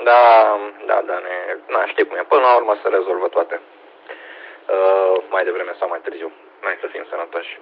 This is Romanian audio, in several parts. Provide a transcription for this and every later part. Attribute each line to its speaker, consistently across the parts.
Speaker 1: Știi cum e. Până la urmă se rezolvă toate. Mai devreme sau mai târziu. Noi să fim sănătoși.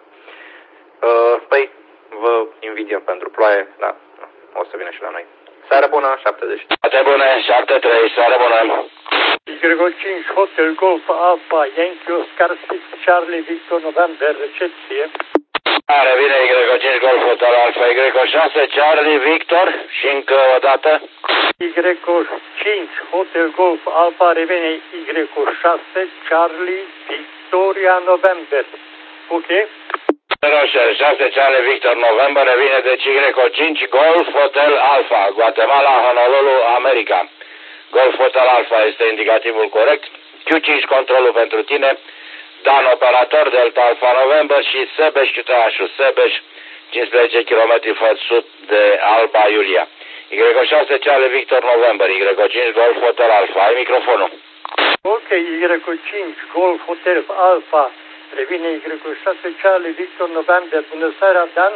Speaker 1: Păi, vă invidiem pentru ploaie, da, o să vină și la noi. Seară bună, 70.
Speaker 2: Seară bună, 73, seară bună.
Speaker 3: Gregor 5, Hotel Golf Alpha, Yankee Oscar 6, Charlie Victor November, recepție.
Speaker 2: Revine Gregor 5, Golf Hotel Alpha, Gregor 6, Charlie Victor și încă o dată.
Speaker 3: Gregor 5, Hotel Golf Alpha, revine Gregor 6, Charlie Victoria November. Ok?
Speaker 2: Roșer 6, Charlie Victor November, revine de Gregor 5, Golf Hotel Alpha, Guatemala, Honolulu, America. Golf Hotel Alpha este indicativul corect. Q5 controlul pentru tine. Dan operator Delta Alpha November și Sebeș Chiutașul. Sebeș 15 km sud de Alba Iulia. Y6 Charlie Victor November. Y5 Golf Hotel Alpha. Ai microfonul.
Speaker 3: Ok, Y5 Golf Hotel Alpha. Revine Y6 Charlie Victor November. Bună seara, Dan.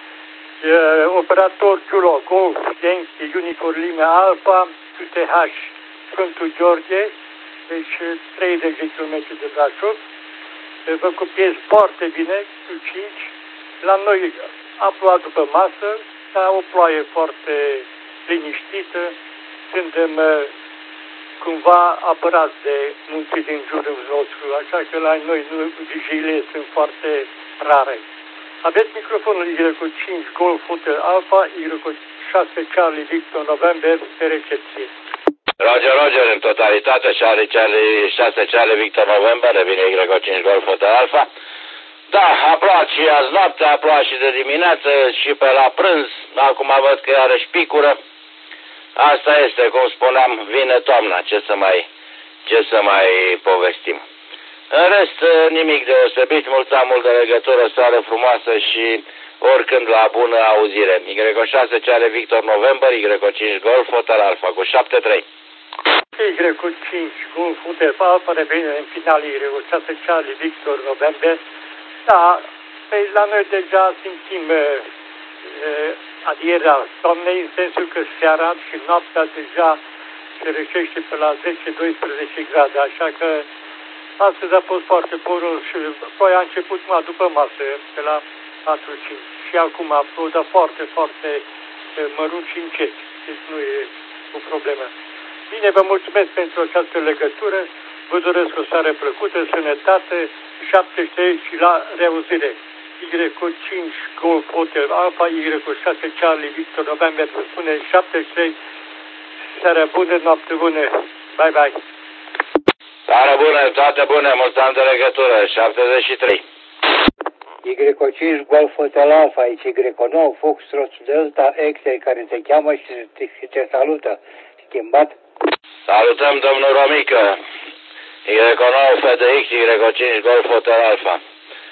Speaker 3: Operator Ciulo Golf Yankee Unicorn Lima Alpha QTH Sfântul George, deci 30 de km de Brașov. Vă copiez foarte bine, Q5. La noi a plouat după masă, dar o ploaie foarte liniștită. Suntem cumva apărați de munții din jurul nostru, așa că la noi vigiile sunt foarte rare. Aveți microfonul Y5 Golf Hotel Alpha, Y6 Charlie Victor November pe recepție.
Speaker 2: Roger, în totalitate, Charlie 6 Charlie Victor November, revine Y5 Golf Hotel Alpha. Da, a plouat și azi noapte, a plouat și de dimineață și pe la prânz, acum văd că iarăși picură. Asta este, cum spuneam, vine toamna, ce să mai povestim. În rest, nimic deosebit, mult de legătură, seară frumoasă și oricând la bună auzire. Y6 Charlie Victor November, Y5 Golf Hotel Alpha cu 73.
Speaker 3: Y5 Golf Hotel Alpha, revine în final Y6 Charlie Victor November. Da, la noi deja simțim adierea toamnei, în sensul că seara și noaptea deja se răcește pe la 10-12 grade, așa că astăzi a fost foarte poros și ploaia a început numai după masă, pe la 4-5. Și acum a plouat, dar foarte, foarte mărunt și încet. Deci nu e o problemă. Bine, vă mulțumesc pentru această legătură. Vă doresc o seară plăcută, sănătate, 73 și la reauzire. Y5 Golf Hotel Alpha, Y6 Charlie Victor November, vă spune 73. Seară bună, noapte bună. Bye, bye.
Speaker 2: Seară bună, toate bune, mulți ani de legătură, 73.
Speaker 4: Y5 Golf Hotel Alpha, aici Y9 Foxtrot Delta X-ray care te cheamă și te salută. Schimbat?
Speaker 2: Salutăm domnul Romică. Y9 FDX, Y5 Golf Hotel Alpha.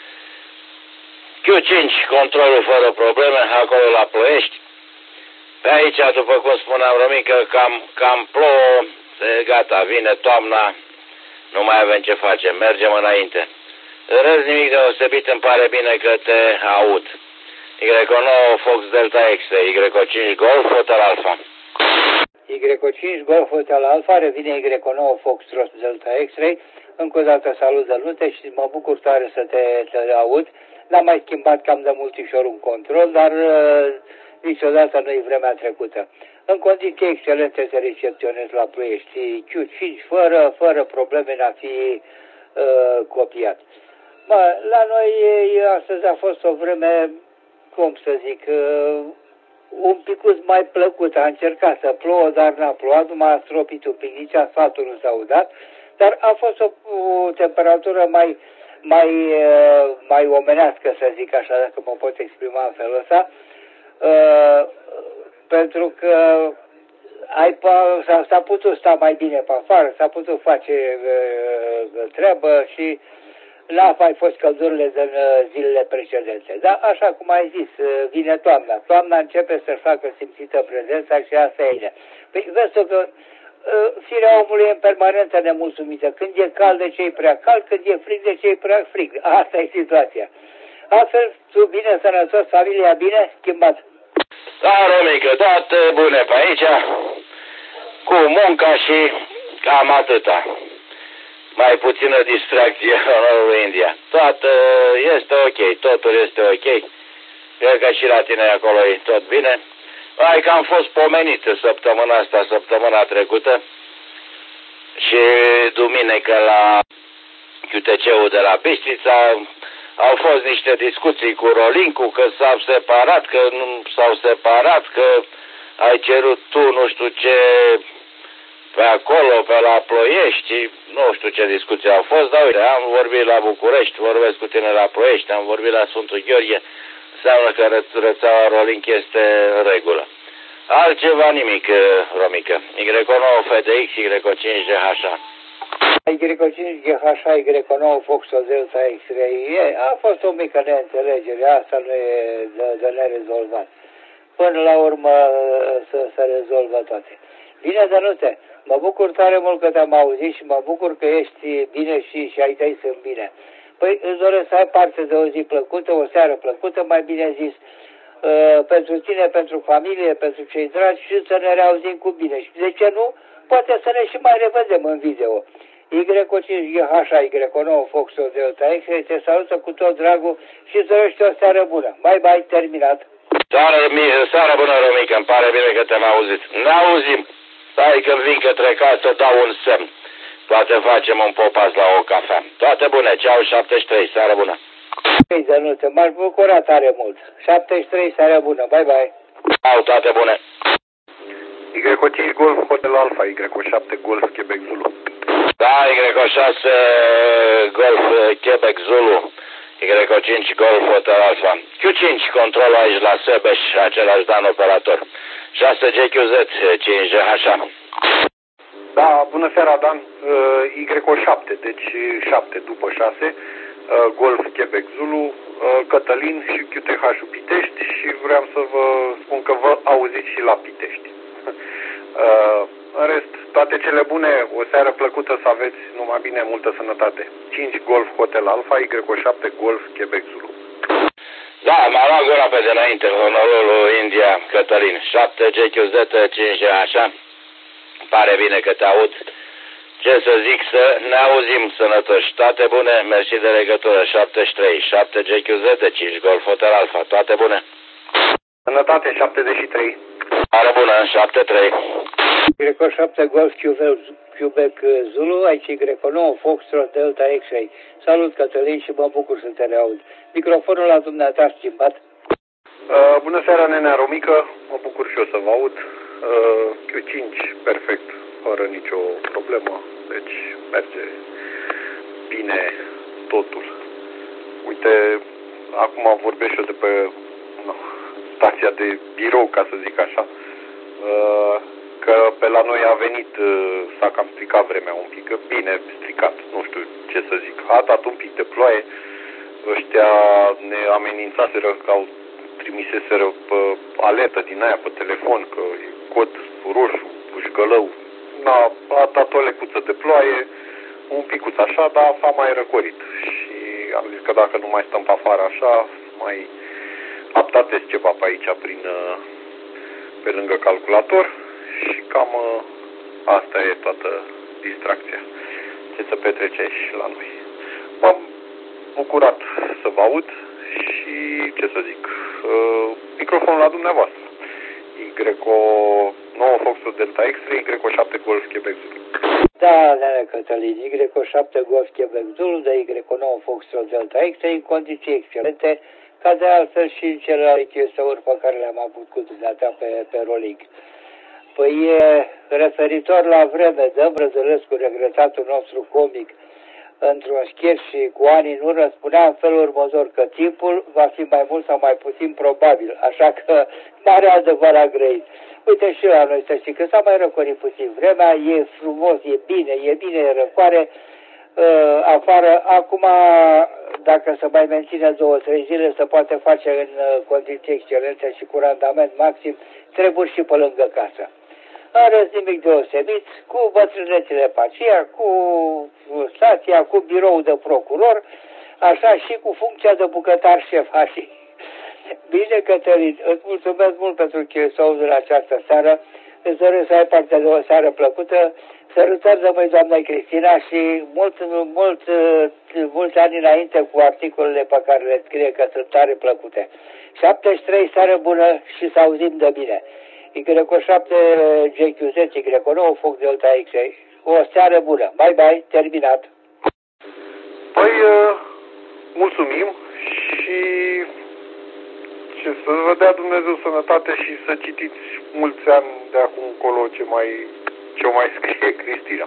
Speaker 2: Q5, controlul fără probleme, acolo la Ploiești. Pe aici, după cum spuneam, Romică, cam plouă, gata, vine toamna, nu mai avem ce facem, mergem înainte. În rest, nimic deosebit, îmi pare bine că te aud. Y9 Fox Delta X, Y5 Golf Hotel Alpha.
Speaker 4: Y5 Golf Hotel Alpha, revine Y9 Fox Delta X-Ray. Încă o dată salut de lute și mă bucur tare să te aud. N-am mai schimbat cam de multișor un control, dar niciodată nu e vremea trecută. În condiții excelente te recepționez la Ploiești. Q5 fără probleme n-a fi copiat. La noi astăzi a fost o vreme, cum să zic, un picuț mai plăcut. A încercat să plouă, dar n-a plouat, numai a stropit un pic, nici asfaltul nu s-a udat, dar a fost o temperatură mai omenească, să zic așa, dacă mă pot exprima în felul ăsta, pentru că s-a putut sta mai bine pe afară, s-a putut face treabă și n-a mai fost căldurile din zilele precedente. Dar, așa cum ai zis, vine toamna. Toamna începe să-și facă simțită prezența și asta e. Păi, vezi că firea omului e în permanentă nemulțumită. Când e cald, de ce e prea cald, când e frig, de ce e prea frig. Asta e situația. Astfel, tu bine, sănătos, familia bine, schimbat.
Speaker 2: Da, Romică, toate bune pe aici. cu munca și cam atâta. Mai puțină distracție în India. Toată este ok, totul este ok. Cred că și la tine acolo e tot bine. Hai că am fost pomenit săptămâna asta, săptămâna trecută și duminică la QTC-ul de la Bistrița au fost niște discuții cu Rolincu că s-au separat, că nu s-au separat, că ai cerut tu nu știu ce pe acolo, pe la Ploiești, nu știu ce discuții au fost, dar uite, am vorbit la București, vorbesc cu tine la Ploiești, am vorbit la Sfântul Gheorghe, înseamnă că rețeaua Rolink este în regulă. Altceva nimic, Romică. Y9 FDX, Y5 GH.
Speaker 4: Y5 GH, Y9 Foxtrot Delta X-Ray. A fost o mică neînțelegere, asta nu e de nerezolvat. Până la urmă să rezolvă toate. Bine, Dănuțe, mă bucur tare mult că te-am auzit și mă bucur că ești bine și ai tăi sunt bine. Păi îți doresc să ai parte de o zi plăcută, o seară plăcută, mai bine zis, pentru tine, pentru familie, pentru cei dragi și să ne reauzim cu bine. Și de ce nu? Poate să ne și mai revedem în video. Y5GH, Y9 Foxtrot Delta X, te salută cu tot dragul și îți dorește o seară bună. Bye, bye, terminat.
Speaker 2: Seară bună, Romică, îmi pare bine că te-am auzit. Ne auzim. Stai când vin către casă, dau un semn. Poate facem un popas la o cafea. Toate bune, ceau 73, seară bună.
Speaker 4: Hei, Dănuțe, m-aș bucura tare mult. 73, seară bună, bye bye.
Speaker 2: Au, toate bune.
Speaker 1: Y5 Golf Hotel Alpha, Y7 Golf Quebec Zulu.
Speaker 2: Da, Y6 Golf Quebec Zulu, Y5 Golf Hotel Alpha. Q5, control aici la Sebeș, același dan operator. 6GQZ, 5GH.
Speaker 1: Da, bună seara, Dan. Y7, deci 7 după 6, Golf Quebec Zulu, Cătălin și QTH-ul Pitești și vreau să vă spun că vă auziți și la Pitești. În rest, toate cele bune, o seară plăcută să aveți, numai bine, multă sănătate. 5 Golf Hotel Alpha, Y7 Golf Quebec Zulu.
Speaker 2: Da, m-a luat gura pe dinainte, onorul India, Cătălin. 7GQZ, 5GH. Pare bine că te aud. Ce să zic, să ne auzim sănătoși. Toate bune, mersi de legătură. 73, 7GQZ, 5 Golf Hotel Alpha. Toate bune.
Speaker 1: Sănătate, 73.
Speaker 2: Pare bună, 73.
Speaker 4: Y7 Golf Quebec Zulu, aici Y9 Foxtrot Delta X-Ray. Salut, Cătălin, și mă bucur să te reaud. Microfonul la dumneata schimbat.
Speaker 1: Bună seara, nenea Romică, mă bucur și eu să vă aud. Q5, perfect, fără nicio problemă, deci merge bine totul. Uite, acum vorbesc eu de pe stația de birou, ca să zic așa, că pe la noi a venit, s-a cam stricat vremea un pic, bine stricat, nu știu ce să zic, a dat un pic de ploaie, ăștia ne amenințaseră că au trimiseseră pe alertă din aia pe telefon, că e cod roșu, pușcălău, a dat o lecuță de ploaie, un picuț așa, dar s-a mai răcorit și am zis că dacă nu mai stăm pe afară așa, mai updatez ceva pe aici pe lângă calculator și cam asta e toată distracția. Ce se petrece și la noi. M-am bucurat să vă aud și ce să zic, microfonul la dumneavoastră. Y9 Foxtrot Delta X-Ray, Y7 Golf Quebec Zulu.
Speaker 4: Da, nene Cătălin, Y7 Golf Quebec Zulu, de Y9 Foxtrot Delta X-Ray, în condiții excelente, ca de altfel și în celelalte chestiuni pe care le-am avut cu dumneata pe Rolink. Păi, referitor la vreme, dăm Răzălescu, regretatul nostru comic, într-un sketch și cu ani în urmă, spunea în felul următor că timpul va fi mai mult sau mai puțin probabil, așa că mare adevăr a grăit. Uite și la noi să știi că s-a mai răcorit puțin vremea, e frumos, e bine, e răcoare afară. Acum, dacă se mai menține 2-3 zile, se poate face în condiții excelente și cu randament maxim, treburi și pe lângă casă. În rest, nimic deosebit, cu bătrânețile pe aceea, cu stația, cu birou de procuror, așa și cu funcția de bucătar șef. Bine, Cătălin, îți mulțumesc mult pentru chestia în această seară. îți doresc să ai parte de o seară plăcută. Sărutări de mâini doamnei Cristina și mulți ani înainte cu articolele pe care le scrie, că sunt tare plăcute. 73, seară bună și să auzim de bine. Y7 GQ10, Y9 Fox Delta X-Ray. O seară bună. Bye bye, terminat.
Speaker 5: Păi, mulțumim și ce să vă dea Dumnezeu sănătate și să citiți mulți ani de acum încolo ce mai scrie Cristina.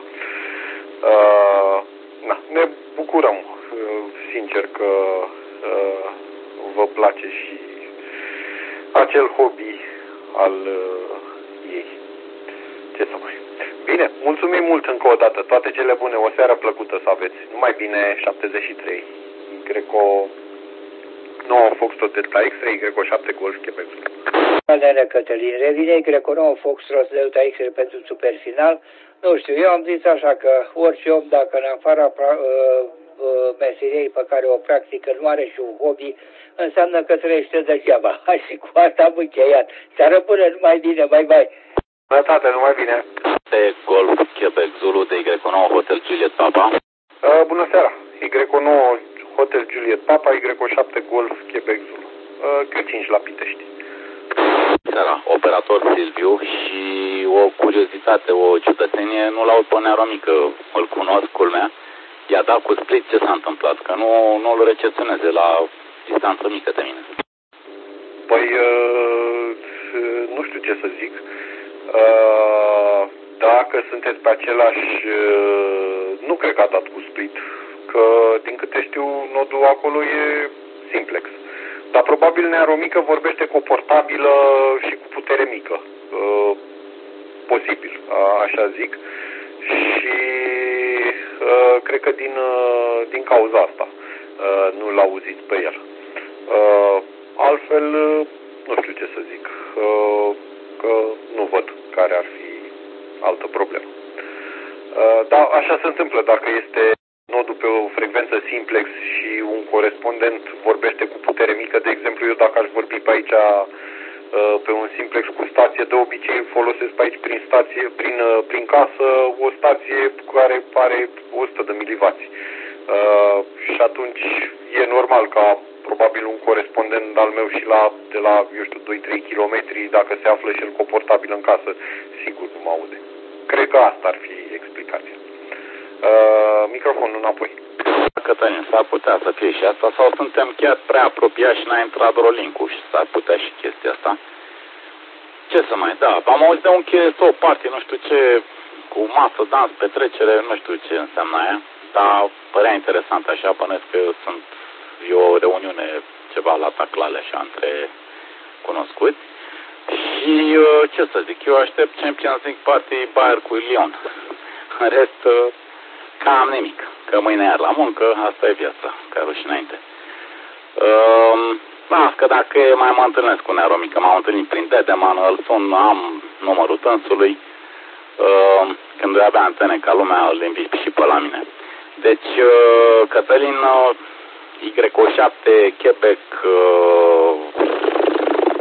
Speaker 5: Ne bucurăm, sincer, că vă place și acel hobby al ei. Ce să mai... Bine, mulțumim mult încă o dată. Toate cele bune, o seară plăcută să aveți. Numai bine, 73. Greco 9 Fox Delta X-Ray, Greco 7 Golf Quebec.
Speaker 4: Nene Cătălin, revine Greco 9 Fox Delta X-Ray pentru superfinal. Nu știu, eu am zis așa că orice om, dacă în afara meseriei pe care o practică nu are și un hobby, înseamnă că trăiește degeaba. Hai și cu asta am încheiat. Seară bună, numai bine, bye bye.
Speaker 5: Sănătate, numai bine.
Speaker 2: Golf Quebec Zulu de Y9 Hotel Juliet Papa.
Speaker 5: Bună seara. Y9 Hotel Juliet Papa, Y7 Golf Quebec Zulu. Q5 la Pitești.
Speaker 2: Seara, operator Silviu, și o curiozitate, o ciudățenie, nu l-aud pe Nearomică, îl cunosc, culmea. I-a dat cu split, ce s-a întâmplat? Că nu îl recepționeze la distanță mică de mine.
Speaker 5: Păi, nu știu ce să zic. Dacă sunteți pe același... Nu cred că a dat cu split. Că, din câte știu, nodul acolo e simplex. Dar probabil Nearomică vorbește cu o portabilă și cu putere mică. Posibil, așa zic. Și cred că din cauza asta nu l-auziți pe el. Altfel, nu știu ce să zic. Că nu văd care ar fi altă problemă. Dar așa se întâmplă dacă este nodul pe o frecvență simplex și un corespondent vorbește cu putere mică. De exemplu, eu dacă aș vorbi pe aici pe un simplex cu stație, de obicei folosesc pe aici prin casă o stație care are 100 de milivați. Și atunci e normal ca probabil un corespondent al meu și de la, eu știu, 2-3 km, dacă se află și el cu o portabilă în casă, sigur nu mă aude. Cred că asta ar fi explicația. Microfonul înapoi.
Speaker 2: Cătălin, s-ar putea să fie și asta, sau suntem chiar prea apropiați și n-a intrat rolling-ul și s-ar putea și chestia asta. Ce să mai, da, am auzit de un o party, nu știu ce, cu masă, dans, petrecere, nu știu ce înseamnă aia, dar părea interesant așa, bănesc că e o reuniune ceva la taclale așa între cunoscuți. Și ce să zic, eu aștept Champions League Party Bayern cu Lyon. În rest, cam nimic, că mâine iar la muncă, asta e viața, ca și înainte. Las că dacă mai mă întâlnesc cu Nearomică, m-am întâlnit prin Dedeman, îl sun, am numărul tânsului, când îi avea antene ca lumea, îl invit și pe la mine. Deci, Cătălin, Y7 Quebec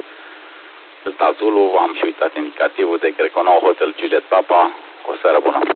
Speaker 2: Zulu, am și uitat indicativul de Y9 Hotel Juliet Papa, o seară bună.